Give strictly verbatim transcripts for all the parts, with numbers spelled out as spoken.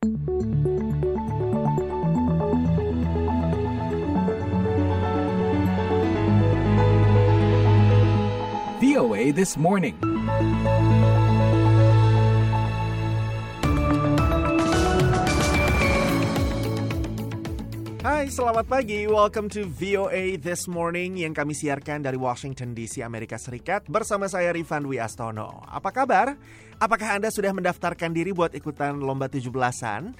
V O A This Morning. Hai, selamat pagi. Welcome to V O A This Morning yang kami siarkan dari Washington D C, Amerika Serikat bersama saya Rifan Dwi Astono. Apa kabar? Apakah Anda sudah mendaftarkan diri buat ikutan lomba tujuh belasan?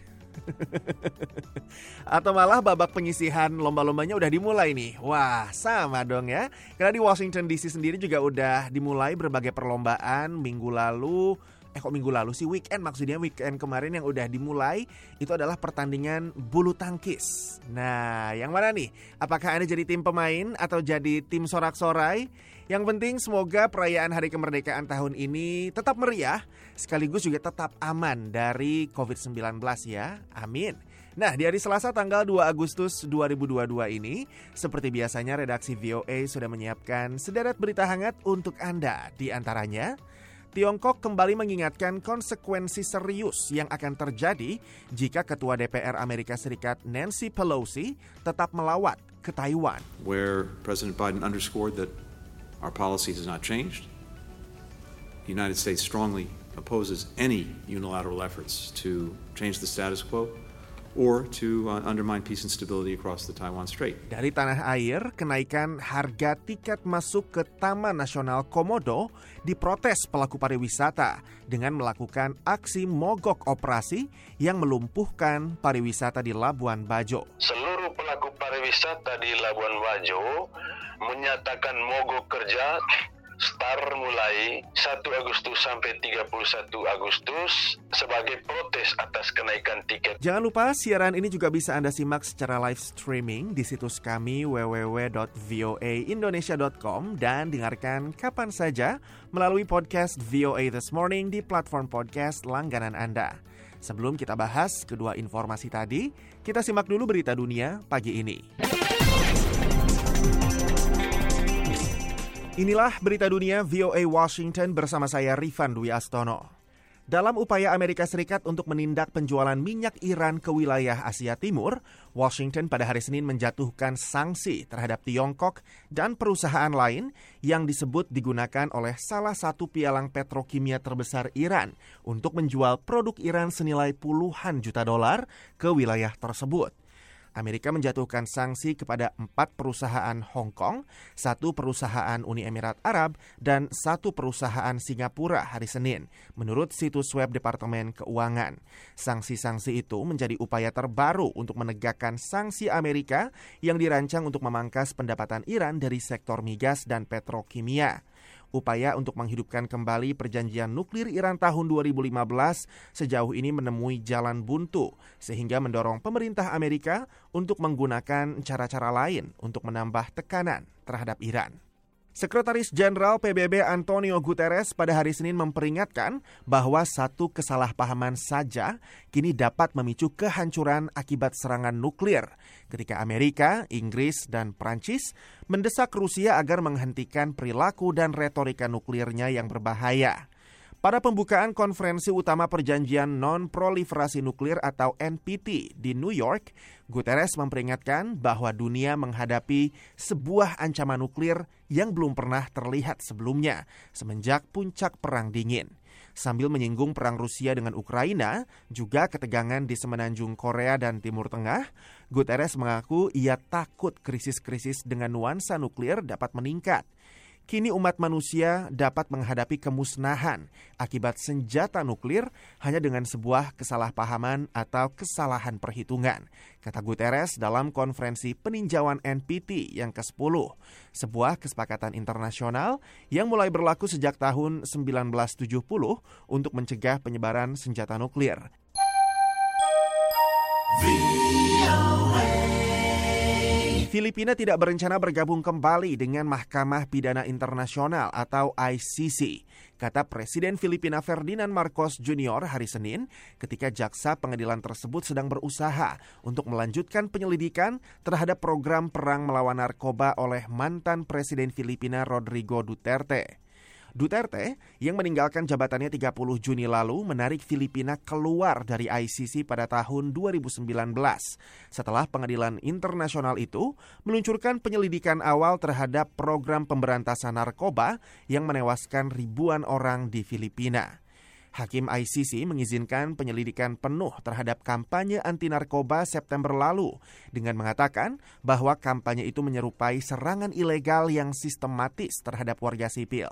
Atau malah babak penyisihan lomba-lombanya udah dimulai nih? Wah, sama dong ya. Karena di Washington D C sendiri juga udah dimulai berbagai perlombaan minggu lalu. Eh kok minggu lalu sih, weekend maksudnya weekend kemarin yang udah dimulai itu adalah pertandingan bulu tangkis. Nah, yang mana nih? Apakah Anda jadi tim pemain atau jadi tim sorak-sorai? Yang penting semoga perayaan Hari Kemerdekaan tahun ini tetap meriah, sekaligus juga tetap aman dari covid sembilan belas ya. Amin. Nah, di hari Selasa tanggal dua Agustus dua ribu dua puluh dua ini, seperti biasanya redaksi V O A sudah menyiapkan sederet berita hangat untuk Anda. Di antaranya, Tiongkok kembali mengingatkan konsekuensi serius yang akan terjadi jika Ketua D P R Amerika Serikat Nancy Pelosi tetap melawat ke Taiwan. Where President Biden underscored that our policy has not changed, the United States strongly opposes any unilateral efforts to change the status quo or to uh, undermine peace and stability across the Taiwan Strait. Dari tanah air, kenaikan harga tiket masuk ke Taman Nasional Komodo diprotes pelaku pariwisata dengan melakukan aksi mogok operasi yang melumpuhkan pariwisata di Labuan Bajo. Seluruh pelaku pariwisata di Labuan Bajo menyatakan mogok kerja start mulai satu Agustus sampai tiga puluh satu Agustus sebagai protes atas kenaikan tiket. Jangan lupa siaran ini juga bisa Anda simak secara live streaming di situs kami w w w dot v o a indonesia dot com dan dengarkan kapan saja melalui podcast V O A This Morning di platform podcast langganan Anda. Sebelum kita bahas kedua informasi tadi, kita simak dulu berita dunia pagi ini. Inilah berita dunia V O A Washington bersama saya Rifan Dwi Astono. Dalam upaya Amerika Serikat untuk menindak penjualan minyak Iran ke wilayah Asia Timur, Washington pada hari Senin menjatuhkan sanksi terhadap Tiongkok dan perusahaan lain yang disebut digunakan oleh salah satu pialang petrokimia terbesar Iran untuk menjual produk Iran senilai puluhan juta dolar ke wilayah tersebut. Amerika menjatuhkan sanksi kepada empat perusahaan Hong Kong, satu perusahaan Uni Emirat Arab, dan satu perusahaan Singapura hari Senin, menurut situs web Departemen Keuangan. Sanksi-sanksi itu menjadi upaya terbaru untuk menegakkan sanksi Amerika yang dirancang untuk memangkas pendapatan Iran dari sektor migas dan petrokimia. Upaya untuk menghidupkan kembali perjanjian nuklir Iran tahun dua ribu lima belas sejauh ini menemui jalan buntu, sehingga mendorong pemerintah Amerika untuk menggunakan cara-cara lain untuk menambah tekanan terhadap Iran. Sekretaris Jenderal P B B Antonio Guterres pada hari Senin memperingatkan bahwa satu kesalahpahaman saja kini dapat memicu kehancuran akibat serangan nuklir ketika Amerika, Inggris, dan Prancis mendesak Rusia agar menghentikan perilaku dan retorika nuklirnya yang berbahaya. Pada pembukaan konferensi utama perjanjian non-proliferasi nuklir atau N P T di New York, Guterres memperingatkan bahwa dunia menghadapi sebuah ancaman nuklir yang belum pernah terlihat sebelumnya semenjak puncak Perang Dingin. Sambil menyinggung perang Rusia dengan Ukraina, juga ketegangan di semenanjung Korea dan Timur Tengah, Guterres mengaku ia takut krisis-krisis dengan nuansa nuklir dapat meningkat. Kini umat manusia dapat menghadapi kemusnahan akibat senjata nuklir hanya dengan sebuah kesalahpahaman atau kesalahan perhitungan, kata Guterres dalam konferensi peninjauan N P T yang kesepuluh, sebuah kesepakatan internasional yang mulai berlaku sejak tahun sembilan belas tujuh puluh untuk mencegah penyebaran senjata nuklir. Filipina tidak berencana bergabung kembali dengan Mahkamah Pidana Internasional atau I C C, kata Presiden Filipina Ferdinand Marcos Junior hari Senin ketika jaksa pengadilan tersebut sedang berusaha untuk melanjutkan penyelidikan terhadap program perang melawan narkoba oleh mantan Presiden Filipina Rodrigo Duterte. Duterte, yang meninggalkan jabatannya tiga puluh Juni lalu, menarik Filipina keluar dari I C C pada tahun dua ribu sembilan belas. Setelah pengadilan internasional itu meluncurkan penyelidikan awal terhadap program pemberantasan narkoba yang menewaskan ribuan orang di Filipina. Hakim I C C mengizinkan penyelidikan penuh terhadap kampanye anti-narkoba September lalu dengan mengatakan bahwa kampanye itu menyerupai serangan ilegal yang sistematis terhadap warga sipil.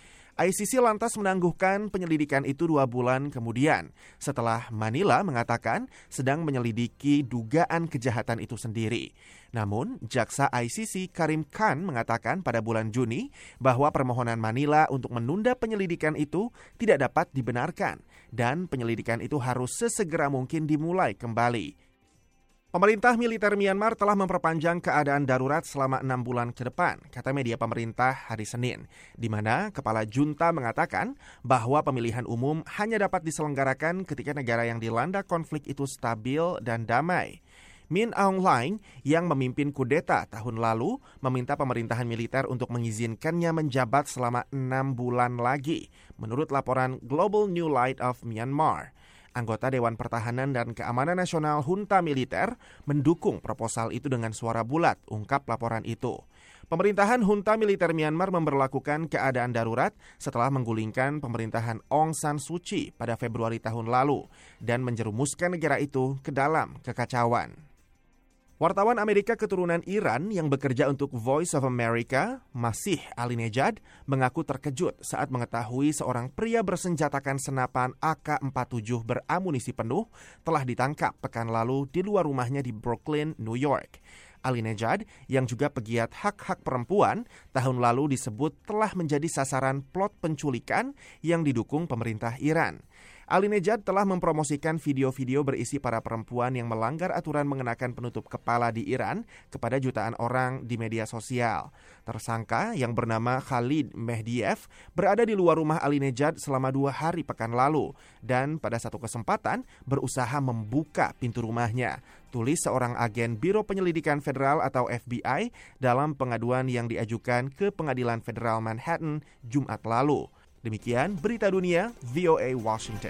I C C lantas menangguhkan penyelidikan itu dua bulan kemudian setelah Manila mengatakan sedang menyelidiki dugaan kejahatan itu sendiri. Namun, jaksa I C C Karim Khan mengatakan pada bulan Juni bahwa permohonan Manila untuk menunda penyelidikan itu tidak dapat dibenarkan dan penyelidikan itu harus sesegera mungkin dimulai kembali. Pemerintah militer Myanmar telah memperpanjang keadaan darurat selama enam bulan ke depan, kata media pemerintah hari Senin, di mana Kepala Junta mengatakan bahwa pemilihan umum hanya dapat diselenggarakan ketika negara yang dilanda konflik itu stabil dan damai. Min Aung Hlaing yang memimpin kudeta tahun lalu meminta pemerintahan militer untuk mengizinkannya menjabat selama enam bulan lagi, menurut laporan Global New Light of Myanmar. Anggota Dewan Pertahanan dan Keamanan Nasional Junta Militer mendukung proposal itu dengan suara bulat, ungkap laporan itu. Pemerintahan Junta Militer Myanmar memberlakukan keadaan darurat setelah menggulingkan pemerintahan Aung San Suu Kyi pada Februari tahun lalu dan menjerumuskan negara itu ke dalam kekacauan. Wartawan Amerika keturunan Iran yang bekerja untuk Voice of America, Masih Alinejad, mengaku terkejut saat mengetahui seorang pria bersenjatakan senapan A K empat puluh tujuh beramunisi penuh telah ditangkap pekan lalu di luar rumahnya di Brooklyn, New York. Alinejad, yang juga pegiat hak-hak perempuan, tahun lalu disebut telah menjadi sasaran plot penculikan yang didukung pemerintah Iran. Alinejad telah mempromosikan video-video berisi para perempuan yang melanggar aturan mengenakan penutup kepala di Iran kepada jutaan orang di media sosial. Tersangka yang bernama Khalid Mehdiev berada di luar rumah Alinejad selama dua hari pekan lalu dan pada satu kesempatan berusaha membuka pintu rumahnya, tulis seorang agen Biro Penyelidikan Federal atau F B I dalam pengaduan yang diajukan ke Pengadilan Federal Manhattan Jumat lalu. Demikian berita dunia V O A Washington.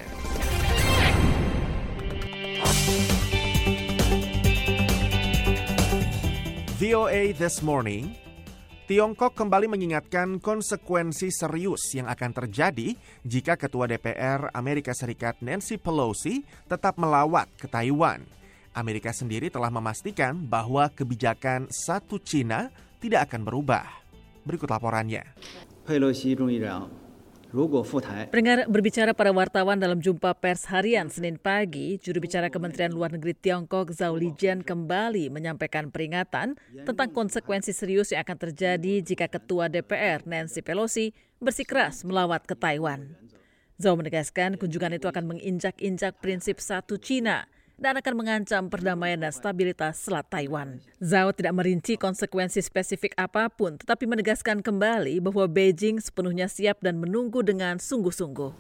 V O A This Morning, Tiongkok kembali mengingatkan konsekuensi serius yang akan terjadi jika Ketua D P R Amerika Serikat Nancy Pelosi tetap melawat ke Taiwan. Amerika sendiri telah memastikan bahwa kebijakan satu Cina tidak akan berubah. Berikut laporannya. Pelosi Pendengar berbicara pada wartawan dalam jumpa pers harian Senin pagi, juru bicara Kementerian Luar Negeri Tiongkok Zhao Lijian kembali menyampaikan peringatan tentang konsekuensi serius yang akan terjadi jika Ketua D P R Nancy Pelosi bersikeras melawat ke Taiwan. Zhao menegaskan kunjungan itu akan menginjak-injak prinsip satu Cina dan akan mengancam perdamaian dan stabilitas Selat Taiwan. Zhao tidak merinci konsekuensi spesifik apapun, tetapi menegaskan kembali bahwa Beijing sepenuhnya siap dan menunggu dengan sungguh-sungguh.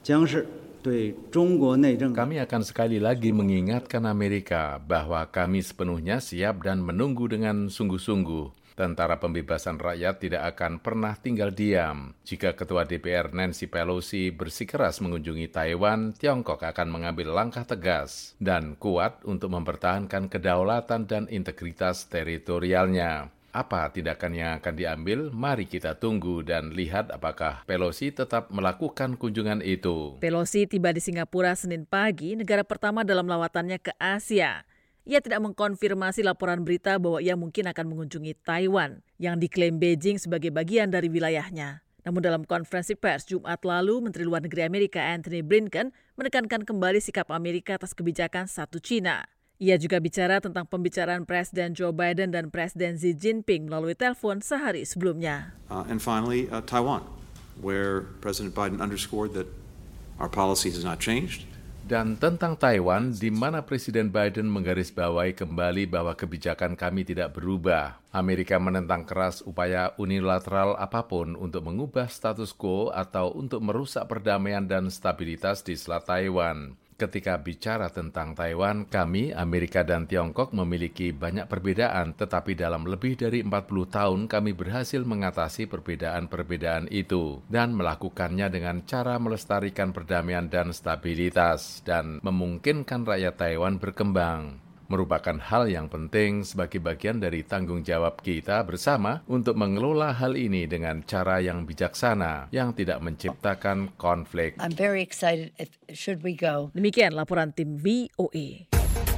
Kami akan sekali lagi mengingatkan Amerika bahwa kami sepenuhnya siap dan menunggu dengan sungguh-sungguh. Tentara Pembebasan Rakyat tidak akan pernah tinggal diam. Jika Ketua D P R Nancy Pelosi bersikeras mengunjungi Taiwan, Tiongkok akan mengambil langkah tegas dan kuat untuk mempertahankan kedaulatan dan integritas teritorialnya. Apa tindakan yang akan diambil? Mari kita tunggu dan lihat apakah Pelosi tetap melakukan kunjungan itu. Pelosi tiba di Singapura Senin pagi, negara pertama dalam lawatannya ke Asia. Ia tidak mengkonfirmasi laporan berita bahwa ia mungkin akan mengunjungi Taiwan, yang diklaim Beijing sebagai bagian dari wilayahnya. Namun dalam konferensi pers Jumat lalu, Menteri Luar Negeri Amerika Antony Blinken menekankan kembali sikap Amerika atas kebijakan satu Cina. Ia juga bicara tentang pembicaraan Presiden Joe Biden dan Presiden Xi Jinping melalui telepon sehari sebelumnya. Uh, and finally, uh, Taiwan, where President Biden underscored that our policy has not changed. Dan tentang Taiwan, di mana Presiden Biden menggarisbawahi kembali bahwa kebijakan kami tidak berubah. Amerika menentang keras upaya unilateral apapun untuk mengubah status quo atau untuk merusak perdamaian dan stabilitas di Selat Taiwan. Ketika bicara tentang Taiwan, kami, Amerika dan Tiongkok memiliki banyak perbedaan, tetapi dalam lebih dari empat puluh tahun kami berhasil mengatasi perbedaan-perbedaan itu dan melakukannya dengan cara melestarikan perdamaian dan stabilitas dan memungkinkan rakyat Taiwan berkembang. Merupakan hal yang penting sebagai bagian dari tanggung jawab kita bersama untuk mengelola hal ini dengan cara yang bijaksana, yang tidak menciptakan konflik. I'm very excited. If, should we go? Demikian laporan tim V O A.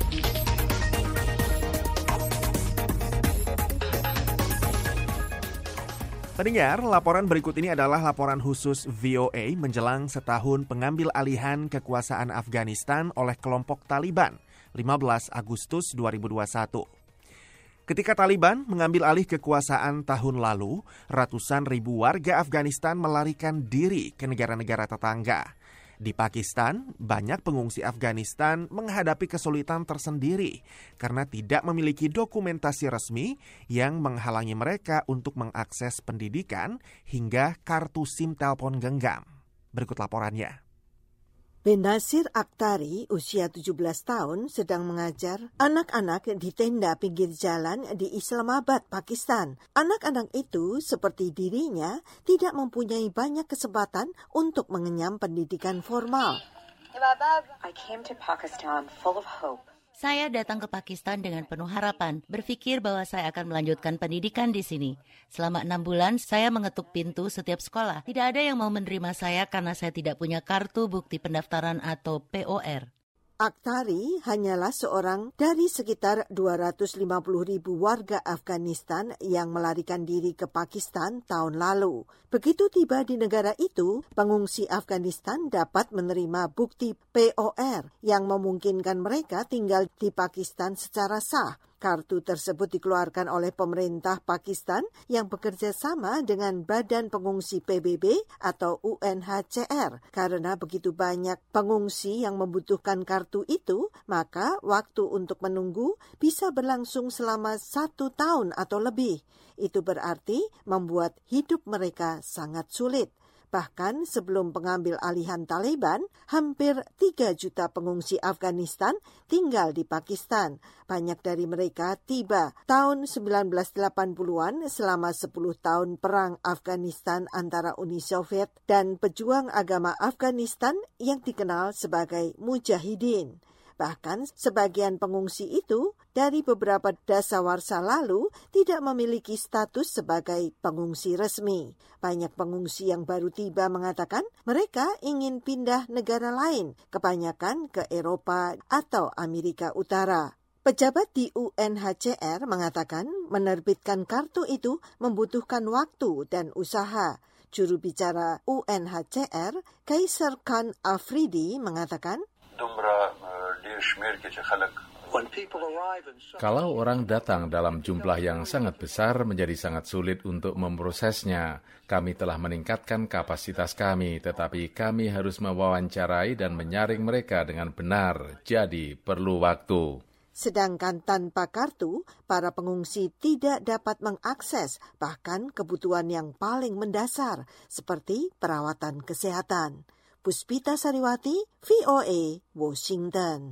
Pendengar, laporan berikut ini adalah laporan khusus V O A menjelang setahun pengambil alihan kekuasaan Afghanistan oleh kelompok Taliban, lima belas Agustus dua ribu dua puluh satu. Ketika Taliban mengambil alih kekuasaan tahun lalu, ratusan ribu warga Afghanistan melarikan diri ke negara-negara tetangga. Di Pakistan, banyak pengungsi Afghanistan menghadapi kesulitan tersendiri karena tidak memiliki dokumentasi resmi yang menghalangi mereka untuk mengakses pendidikan hingga kartu SIM telepon genggam. Berikut laporannya. Benazir Akhtari, usia tujuh belas tahun, sedang mengajar anak-anak di tenda pinggir jalan di Islamabad, Pakistan. Anak-anak itu, seperti dirinya, tidak mempunyai banyak kesempatan untuk mengenyam pendidikan formal. I came to Pakistan full of hope. Saya datang ke Pakistan dengan penuh harapan, berpikir bahwa saya akan melanjutkan pendidikan di sini. Selama enam bulan, saya mengetuk pintu setiap sekolah. Tidak ada yang mau menerima saya karena saya tidak punya kartu bukti pendaftaran atau P O R. Akhtari hanyalah seorang dari sekitar dua ratus lima puluh ribu warga Afghanistan yang melarikan diri ke Pakistan tahun lalu. Begitu tiba di negara itu, pengungsi Afghanistan dapat menerima bukti P O R yang memungkinkan mereka tinggal di Pakistan secara sah. Kartu tersebut dikeluarkan oleh pemerintah Pakistan yang bekerja sama dengan Badan Pengungsi P B B atau U N H C R. Karena begitu banyak pengungsi yang membutuhkan kartu itu, maka waktu untuk menunggu bisa berlangsung selama satu tahun atau lebih. Itu berarti membuat hidup mereka sangat sulit. Bahkan sebelum pengambil alihan Taliban, hampir tiga juta pengungsi Afghanistan tinggal di Pakistan. Banyak dari mereka tiba tahun sembilan belas delapan puluhan selama sepuluh tahun perang Afghanistan antara Uni Soviet dan pejuang agama Afghanistan yang dikenal sebagai Mujahidin. Bahkan sebagian pengungsi itu dari beberapa dasawarsa lalu tidak memiliki status sebagai pengungsi resmi. Banyak pengungsi yang baru tiba mengatakan mereka ingin pindah negara lain, kebanyakan ke Eropa atau Amerika Utara. Pejabat di U N H C R mengatakan menerbitkan kartu itu membutuhkan waktu dan usaha. Juru bicara U N H C R, Kaiser Khan Afridi mengatakan, kalau orang datang dalam jumlah yang sangat besar menjadi sangat sulit untuk memprosesnya. Kami telah meningkatkan kapasitas kami, tetapi kami harus mewawancarai dan menyaring mereka dengan benar, jadi perlu waktu. Sedangkan tanpa kartu, para pengungsi tidak dapat mengakses bahkan kebutuhan yang paling mendasar, seperti perawatan kesehatan. Puspita Sariwati, V O A, Washington.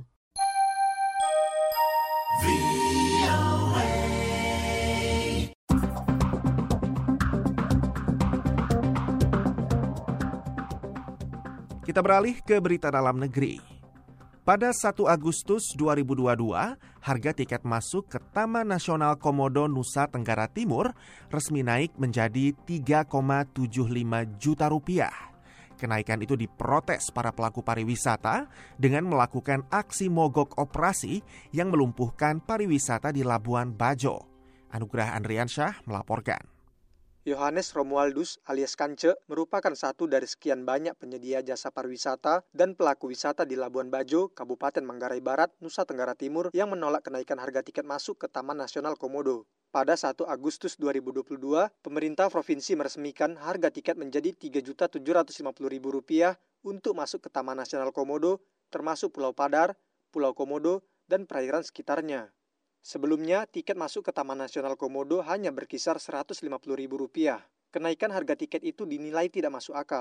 Kita beralih ke berita dalam negeri. Pada satu Agustus dua ribu dua puluh dua, harga tiket masuk ke Taman Nasional Komodo Nusa Tenggara Timur resmi naik menjadi tiga koma tujuh lima juta rupiah. Kenaikan itu diprotes para pelaku pariwisata dengan melakukan aksi mogok operasi yang melumpuhkan pariwisata di Labuan Bajo. Anugrah Andriansyah melaporkan. Yohanes Romualdus alias Kance merupakan satu dari sekian banyak penyedia jasa pariwisata dan pelaku wisata di Labuan Bajo, Kabupaten Manggarai Barat, Nusa Tenggara Timur yang menolak kenaikan harga tiket masuk ke Taman Nasional Komodo. Pada satu Agustus dua ribu dua puluh dua, pemerintah provinsi meresmikan harga tiket menjadi tiga juta tujuh ratus lima puluh ribu rupiah untuk masuk ke Taman Nasional Komodo, termasuk Pulau Padar, Pulau Komodo, dan perairan sekitarnya. Sebelumnya, tiket masuk ke Taman Nasional Komodo hanya berkisar seratus lima puluh ribu rupiah. Kenaikan harga tiket itu dinilai tidak masuk akal.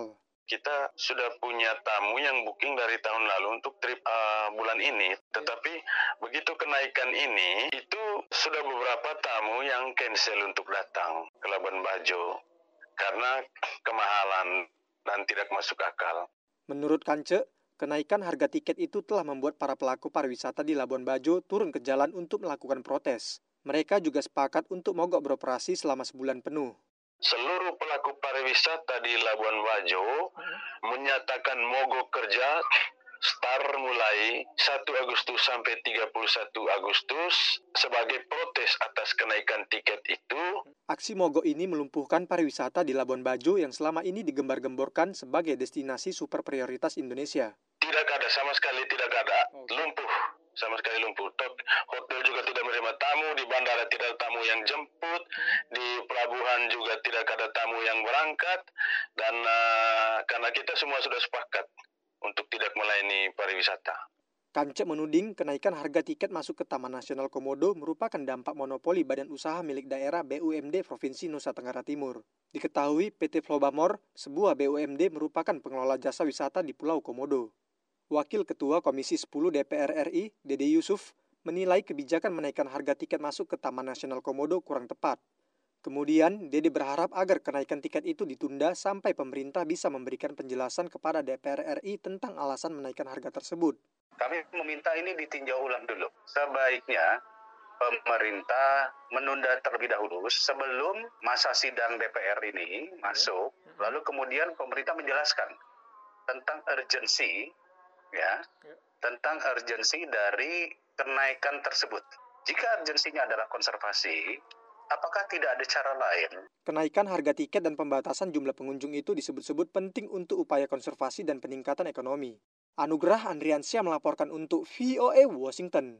Kita sudah punya tamu yang booking dari tahun lalu untuk trip uh, bulan ini. Tetapi begitu kenaikan ini, itu sudah beberapa tamu yang cancel untuk datang ke Labuan Bajo karena kemahalan dan tidak masuk akal. Menurut Kance, kenaikan harga tiket itu telah membuat para pelaku pariwisata di Labuan Bajo turun ke jalan untuk melakukan protes. Mereka juga sepakat untuk mogok beroperasi selama sebulan penuh. Seluruh pelaku pariwisata di Labuan Bajo menyatakan mogok kerja start mulai satu Agustus sampai tiga puluh satu Agustus sebagai protes atas kenaikan tiket itu. Aksi mogok ini melumpuhkan pariwisata di Labuan Bajo yang selama ini digembar-gemborkan sebagai destinasi super prioritas Indonesia. Tidak ada, sama sekali tidak ada. Lumpuh, sama sekali lumpuh. Hotel juga tidak menerima tamu, di bandara tidak ada tamu yang jemput, di pelabuhan juga tidak ada tamu yang berangkat, dan uh, karena kita semua sudah sepakat untuk tidak melayani pariwisata. Kance menuding kenaikan harga tiket masuk ke Taman Nasional Komodo merupakan dampak monopoli badan usaha milik daerah B U M D Provinsi Nusa Tenggara Timur. Diketahui P T Flobamor, sebuah B U M D merupakan pengelola jasa wisata di Pulau Komodo. Wakil Ketua Komisi sepuluh D P R R I, Dede Yusuf, menilai kebijakan menaikkan harga tiket masuk ke Taman Nasional Komodo kurang tepat. Kemudian, Dede berharap agar kenaikan tiket itu ditunda sampai pemerintah bisa memberikan penjelasan kepada D P R R I tentang alasan menaikkan harga tersebut. Kami meminta ini ditinjau ulang dulu. Sebaiknya pemerintah menunda terlebih dahulu sebelum masa sidang D P R ini masuk, lalu kemudian pemerintah menjelaskan tentang urgensi, ya, tentang urgensi dari kenaikan tersebut. Jika urgensinya adalah konservasi, apakah tidak ada cara lain? Kenaikan harga tiket dan pembatasan jumlah pengunjung itu disebut-sebut penting untuk upaya konservasi dan peningkatan ekonomi. Anugerah Andriansyah melaporkan untuk V O A Washington.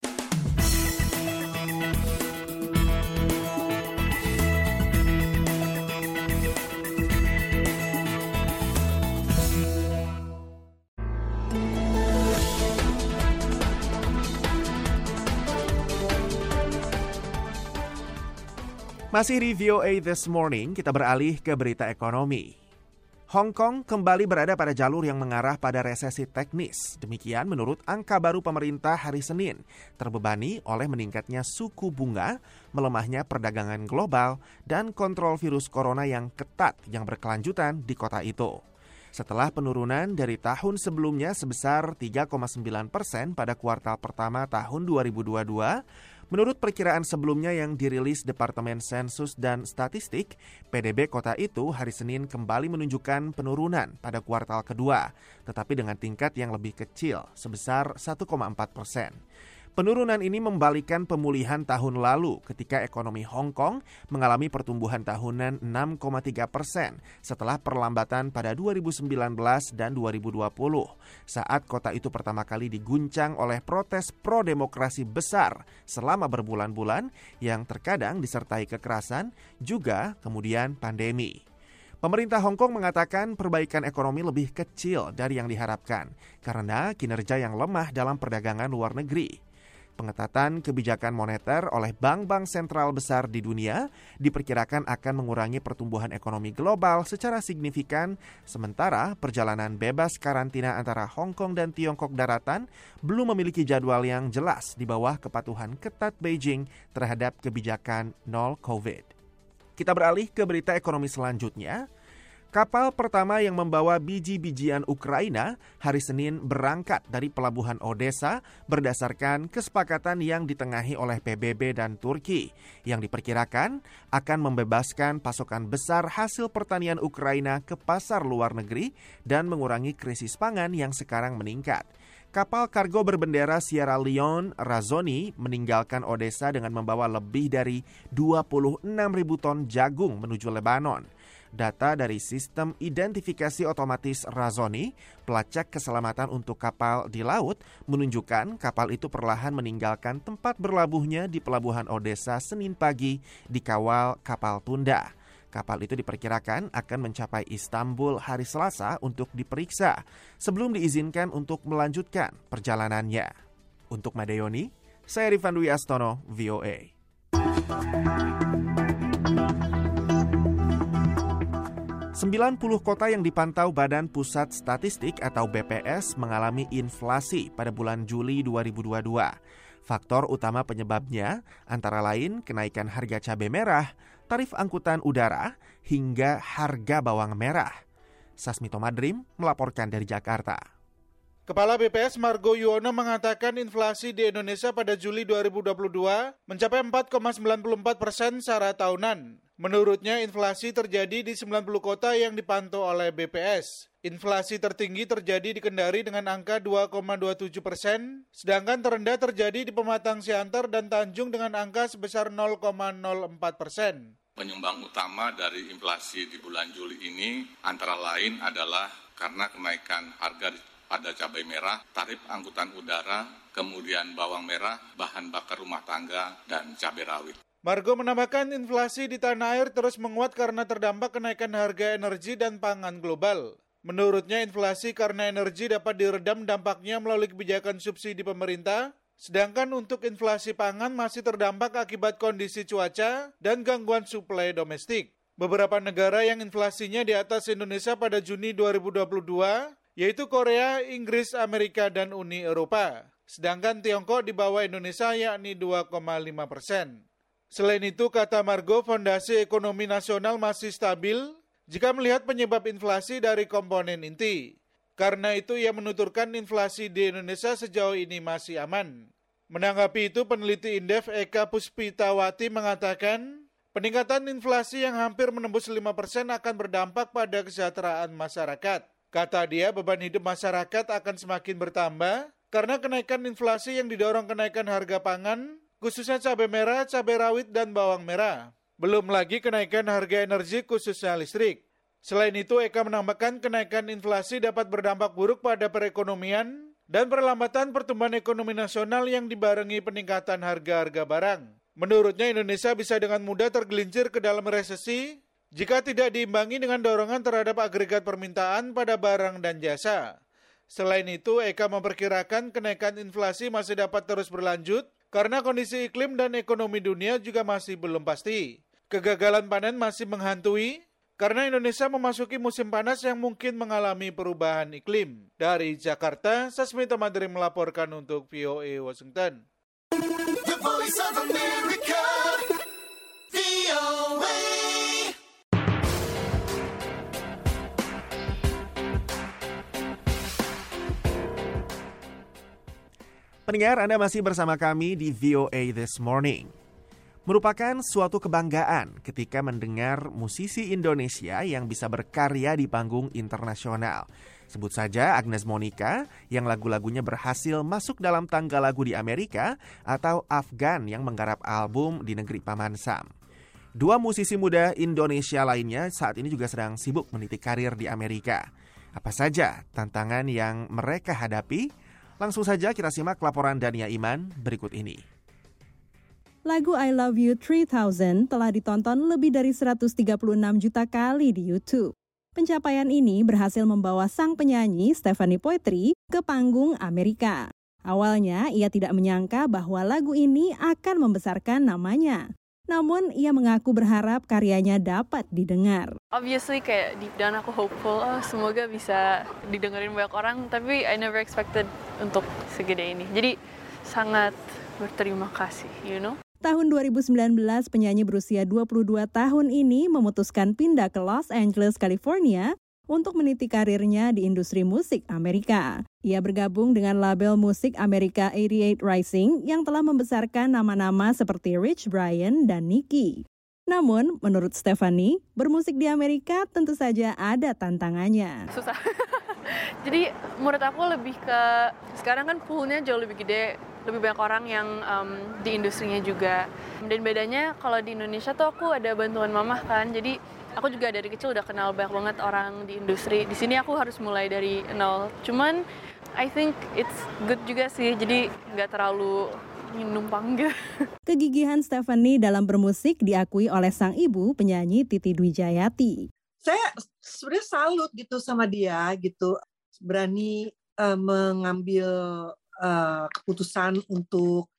Masih di V O A This Morning, kita beralih ke berita ekonomi. Hong Kong kembali berada pada jalur yang mengarah pada resesi teknis. Demikian menurut angka baru pemerintah hari Senin, terbebani oleh meningkatnya suku bunga, melemahnya perdagangan global, dan kontrol virus corona yang ketat yang berkelanjutan di kota itu. Setelah penurunan dari tahun sebelumnya sebesar tiga koma sembilan persen pada kuartal pertama tahun dua ribu dua puluh dua, menurut perkiraan sebelumnya yang dirilis Departemen Sensus dan Statistik, P D B kota itu hari Senin kembali menunjukkan penurunan pada kuartal kedua, tetapi dengan tingkat yang lebih kecil, sebesar satu koma empat persen. Penurunan ini membalikan pemulihan tahun lalu ketika ekonomi Hong Kong mengalami pertumbuhan tahunan enam koma tiga persen setelah perlambatan pada dua ribu sembilan belas dan dua ribu dua puluh saat kota itu pertama kali diguncang oleh protes pro-demokrasi besar selama berbulan-bulan yang terkadang disertai kekerasan, juga kemudian pandemi. Pemerintah Hong Kong mengatakan perbaikan ekonomi lebih kecil dari yang diharapkan karena kinerja yang lemah dalam perdagangan luar negeri. Pengetatan kebijakan moneter oleh bank-bank sentral besar di dunia diperkirakan akan mengurangi pertumbuhan ekonomi global secara signifikan, sementara perjalanan bebas karantina antara Hong Kong dan Tiongkok daratan belum memiliki jadwal yang jelas di bawah kepatuhan ketat Beijing terhadap kebijakan nol COVID. Kita beralih ke berita ekonomi selanjutnya. Kapal pertama yang membawa biji-bijian Ukraina hari Senin berangkat dari pelabuhan Odessa berdasarkan kesepakatan yang ditengahi oleh P B B dan Turki yang diperkirakan akan membebaskan pasokan besar hasil pertanian Ukraina ke pasar luar negeri dan mengurangi krisis pangan yang sekarang meningkat. Kapal kargo berbendera Sierra Leone Razzoni meninggalkan Odessa dengan membawa lebih dari dua puluh enam ribu ton jagung menuju Lebanon. Data dari sistem identifikasi otomatis Razzoni, pelacak keselamatan untuk kapal di laut, menunjukkan kapal itu perlahan meninggalkan tempat berlabuhnya di pelabuhan Odessa Senin pagi dikawal kapal tunda. Kapal itu diperkirakan akan mencapai Istanbul hari Selasa untuk diperiksa sebelum diizinkan untuk melanjutkan perjalanannya. Untuk Madayoni, saya Rifan Dwi Astono, V O A. sembilan puluh kota yang dipantau Badan Pusat Statistik atau B P S mengalami inflasi pada bulan Juli dua ribu dua puluh dua. Faktor utama penyebabnya antara lain kenaikan harga cabai merah, tarif angkutan udara, hingga harga bawang merah. Sasmito Madrim melaporkan dari Jakarta. Kepala B P S Margo Yuwono mengatakan inflasi di Indonesia pada Juli dua ribu dua puluh dua mencapai empat koma sembilan empat persen secara tahunan. Menurutnya inflasi terjadi di sembilan puluh kota yang dipantau oleh B P S. Inflasi tertinggi terjadi di Kendari dengan angka dua koma dua tujuh persen, sedangkan terendah terjadi di Pematang Siantar dan Tanjung dengan angka sebesar nol koma nol empat persen. Penyumbang utama dari inflasi di bulan Juli ini antara lain adalah karena kenaikan harga pada cabai merah, tarif angkutan udara, kemudian bawang merah, bahan bakar rumah tangga, dan cabai rawit. Margo menambahkan inflasi di tanah air terus menguat karena terdampak kenaikan harga energi dan pangan global. Menurutnya inflasi karena energi dapat diredam dampaknya melalui kebijakan subsidi pemerintah, sedangkan untuk inflasi pangan masih terdampak akibat kondisi cuaca dan gangguan suplai domestik. Beberapa negara yang inflasinya di atas Indonesia pada Juni dua ribu dua puluh dua, yaitu Korea, Inggris, Amerika, dan Uni Eropa. Sedangkan Tiongkok di bawah Indonesia yakni dua koma lima persen. Selain itu, kata Margo, Fondasi Ekonomi Nasional masih stabil jika melihat penyebab inflasi dari komponen inti. Karena itu, ia menuturkan inflasi di Indonesia sejauh ini masih aman. Menanggapi itu, peneliti Indef Eka Puspitawati mengatakan, peningkatan inflasi yang hampir menembus lima persen akan berdampak pada kesejahteraan masyarakat. Kata dia, beban hidup masyarakat akan semakin bertambah karena kenaikan inflasi yang didorong kenaikan harga pangan, khususnya cabai merah, cabai rawit, dan bawang merah. Belum lagi kenaikan harga energi khususnya listrik. Selain itu, Eka menambahkan kenaikan inflasi dapat berdampak buruk pada perekonomian dan perlambatan pertumbuhan ekonomi nasional yang dibarengi peningkatan harga-harga barang. Menurutnya, Indonesia bisa dengan mudah tergelincir ke dalam resesi jika tidak diimbangi dengan dorongan terhadap agregat permintaan pada barang dan jasa. Selain itu, Eka memperkirakan kenaikan inflasi masih dapat terus berlanjut karena kondisi iklim dan ekonomi dunia juga masih belum pasti. Kegagalan panen masih menghantui karena Indonesia memasuki musim panas yang mungkin mengalami perubahan iklim. Dari Jakarta, Sasmito Madrim melaporkan untuk V O A Washington. The Voice of America, V O A. Pendengar, Anda masih bersama kami di V O A This Morning. Merupakan suatu kebanggaan ketika mendengar musisi Indonesia yang bisa berkarya di panggung internasional. Sebut saja Agnes Monica yang lagu-lagunya berhasil masuk dalam tangga lagu di Amerika, atau Afgan yang menggarap album di negeri Paman Sam. Dua musisi muda Indonesia lainnya saat ini juga sedang sibuk meniti karir di Amerika. Apa saja tantangan yang mereka hadapi? Langsung saja kita simak laporan Dania Iman berikut ini. Lagu I Love You three thousand telah ditonton lebih dari seratus tiga puluh enam juta kali di YouTube. Pencapaian ini berhasil membawa sang penyanyi Stephanie Poetry ke panggung Amerika. Awalnya ia tidak menyangka bahwa lagu ini akan membesarkan namanya. Namun ia mengaku berharap karyanya dapat didengar. Obviously kayak deep down aku hopeful, oh, semoga bisa didengerin banyak orang, tapi I never expected untuk segede ini. Jadi sangat berterima kasih, you know. Tahun dua ribu sembilan belas, penyanyi berusia dua puluh dua tahun ini memutuskan pindah ke Los Angeles, California untuk meniti karirnya di industri musik Amerika. Ia bergabung dengan label musik Amerika delapan puluh delapan Rising yang telah membesarkan nama-nama seperti Rich Brian dan Nicki. Namun, menurut Stephanie, bermusik di Amerika tentu saja ada tantangannya. Susah. Jadi, menurut aku lebih ke, sekarang kan poolnya jauh lebih gede, lebih banyak orang yang um, di industrinya juga. Dan bedanya kalau di Indonesia tuh aku ada bantuan mamah kan, jadi aku juga dari kecil udah kenal banyak banget orang di industri. Di sini aku harus mulai dari nol. Cuman, I think it's good juga sih, jadi nggak terlalu numpang gitu. Kegigihan Stephanie dalam bermusik diakui oleh sang ibu penyanyi Titi Dwijayati. Saya sebenarnya salut gitu sama dia gitu, berani uh, mengambil uh, keputusan untuk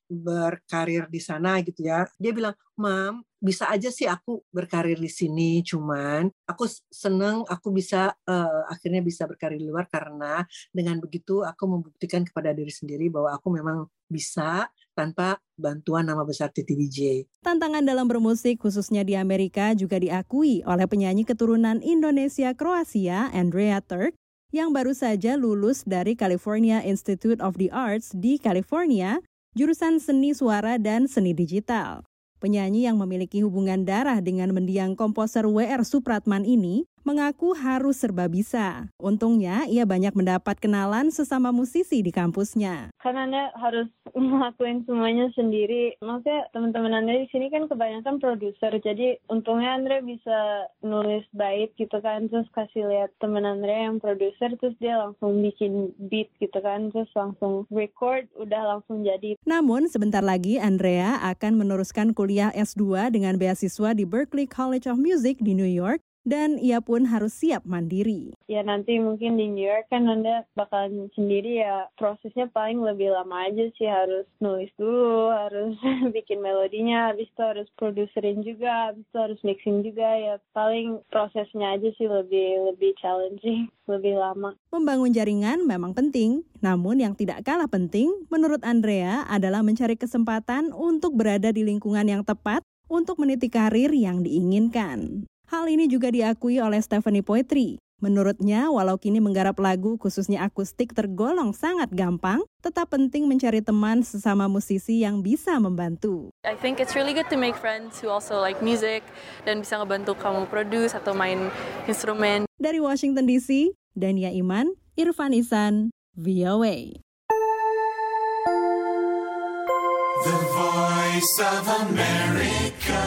berkarir di sana gitu ya. Dia bilang, "Mam, bisa aja sih aku berkarir di sini, cuman aku seneng aku bisa uh, akhirnya bisa berkarir di luar karena dengan begitu aku membuktikan kepada diri sendiri bahwa aku memang bisa tanpa bantuan nama besar Titi D J." Tantangan dalam bermusik khususnya di Amerika juga diakui oleh penyanyi keturunan Indonesia Kroasia Andrea Turk yang baru saja lulus dari California Institute of the Arts di California, jurusan seni suara dan seni digital. Penyanyi yang memiliki hubungan darah dengan mendiang komposer W R Supratman ini mengaku harus serba bisa. Untungnya, ia banyak mendapat kenalan sesama musisi di kampusnya. Karena Anda harus ngelakuin semuanya sendiri. Maksudnya teman-teman Anda di sini kan kebanyakan produser. Jadi untungnya Anda bisa nulis bait gitu kan. Terus kasih lihat teman Anda yang produser. Terus dia langsung bikin beat gitu kan. Terus langsung record, udah langsung jadi. Namun sebentar lagi Andrea akan meneruskan kuliah S dua dengan beasiswa di Berklee College of Music di New York. Dan ia pun harus siap mandiri. Ya nanti mungkin di New York kan Anda bakalan sendiri ya, prosesnya paling lebih lama aja sih, harus nulis dulu, harus bikin melodinya, habis itu harus produserin juga, habis itu harus mixing juga, ya paling prosesnya aja sih lebih lebih challenging, lebih lama. Membangun jaringan memang penting, namun yang tidak kalah penting menurut Andrea adalah mencari kesempatan untuk berada di lingkungan yang tepat untuk meniti karir yang diinginkan. Hal ini juga diakui oleh Stephanie Poetry. Menurutnya, walau kini menggarap lagu khususnya akustik tergolong sangat gampang, tetap penting mencari teman sesama musisi yang bisa membantu. I think it's really good to make friends who also like music dan bisa ngebantu kamu produce atau main instrumen. Dari Washington D C, Dania Iman, Irfan Ihsan, V O A. The Voice of America.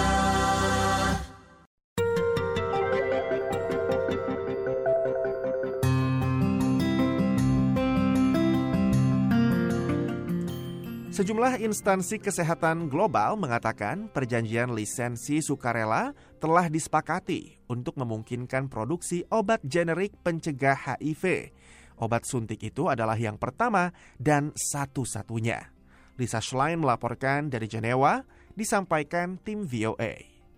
Sejumlah instansi kesehatan global mengatakan perjanjian lisensi sukarela telah disepakati untuk memungkinkan produksi obat generik pencegah H I V. Obat suntik itu adalah yang pertama dan satu-satunya. Lisa Schlein melaporkan dari Jenewa, disampaikan tim V O A.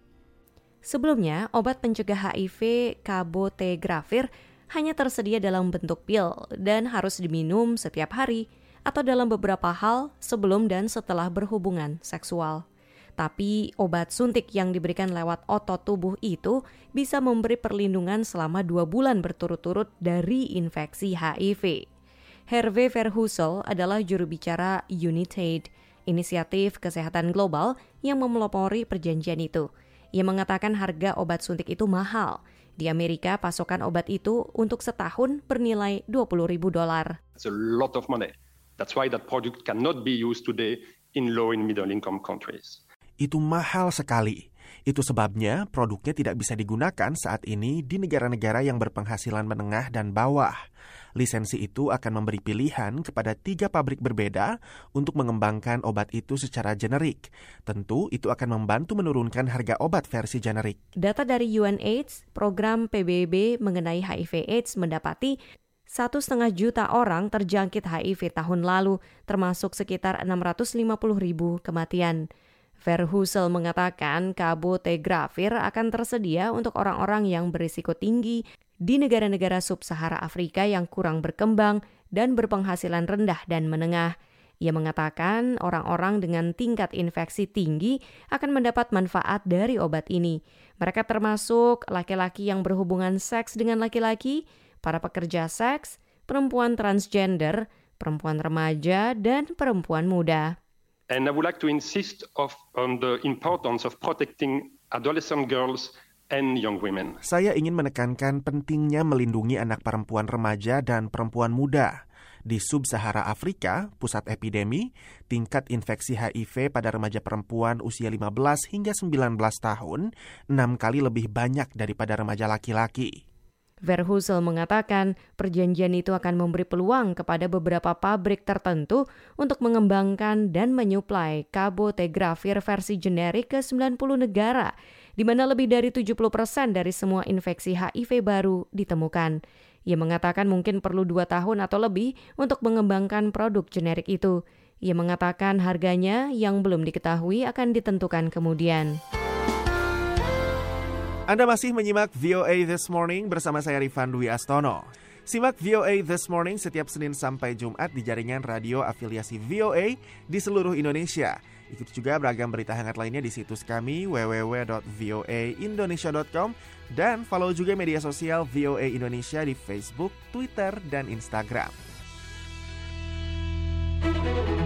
Sebelumnya, obat pencegah H I V cabotegravir hanya tersedia dalam bentuk pil dan harus diminum setiap hari atau dalam beberapa hal sebelum dan setelah berhubungan seksual. Tapi obat suntik yang diberikan lewat otot tubuh itu bisa memberi perlindungan selama dua bulan berturut-turut dari infeksi H I V. Hervé Verheusen adalah juru bicara Unitaid, inisiatif kesehatan global yang memelopori perjanjian itu. Ia mengatakan harga obat suntik itu mahal. Di Amerika, pasokan obat itu untuk setahun bernilai dua puluh ribu dolar. It's a lot of money. That's why that product cannot be used today in low and middle income countries. Itu mahal sekali. Itu sebabnya produknya tidak bisa digunakan saat ini di negara-negara yang berpenghasilan menengah dan bawah. Lisensi itu akan memberi pilihan kepada tiga pabrik berbeda untuk mengembangkan obat itu secara generik. Tentu itu akan membantu menurunkan harga obat versi generik. Data dari U N AIDS, program P B B mengenai H I V AIDS mendapati Satu setengah juta orang terjangkit H I V tahun lalu, termasuk sekitar enam ratus lima puluh ribu kematian. Verheusen mengatakan cabotegravir akan tersedia untuk orang-orang yang berisiko tinggi di negara-negara sub-Sahara Afrika yang kurang berkembang dan berpenghasilan rendah dan menengah. Ia mengatakan orang-orang dengan tingkat infeksi tinggi akan mendapat manfaat dari obat ini. Mereka termasuk laki-laki yang berhubungan seks dengan laki-laki, para pekerja seks, perempuan transgender, perempuan remaja, dan perempuan muda. And I would like to insist of, on the importance of protecting adolescent girls and young women. Saya ingin menekankan pentingnya melindungi anak perempuan remaja dan perempuan muda. Di sub-Sahara Afrika, pusat epidemi, tingkat infeksi H I V pada remaja perempuan usia lima belas hingga sembilan belas tahun, enam kali lebih banyak daripada remaja laki-laki. Verheusen mengatakan perjanjian itu akan memberi peluang kepada beberapa pabrik tertentu untuk mengembangkan dan menyuplai cabotegravir versi generik ke sembilan puluh negara, di mana lebih dari tujuh puluh persen dari semua infeksi H I V baru ditemukan. Ia mengatakan mungkin perlu dua tahun atau lebih untuk mengembangkan produk generik itu. Ia mengatakan harganya yang belum diketahui akan ditentukan kemudian. Anda masih menyimak V O A This Morning bersama saya Rifan Dwi Astono. Simak V O A This Morning setiap Senin sampai Jumat di jaringan radio afiliasi V O A di seluruh Indonesia. Ikuti juga beragam berita hangat lainnya di situs kami w w w dot v o a indonesia dot com dan follow juga media sosial V O A Indonesia di Facebook, Twitter, dan Instagram.